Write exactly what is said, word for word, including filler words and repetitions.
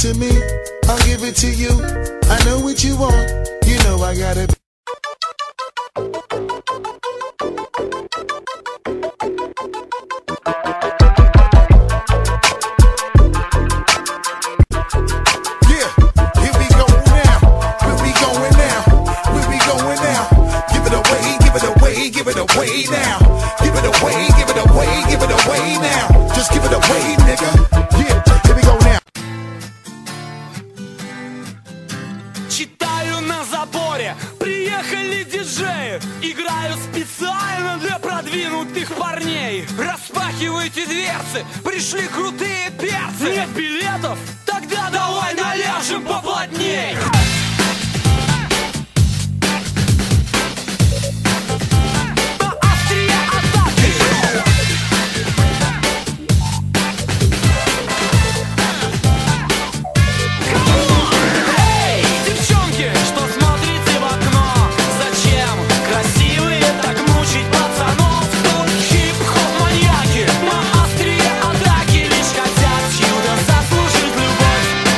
to me, I'll give it to you. I know what you want, you know I got it. Yeah, here we go now. Where we going now? Where we going now? Give it away, give it away, give it away now. Give it away, give it away, give it away now. Just give it away, nigga. Yeah, here we go now. Читаю на заборе, приехали диджеи. Играю специально для продвинутых парней. Распахивайте дверцы, пришли крутые перцы. Нет билетов,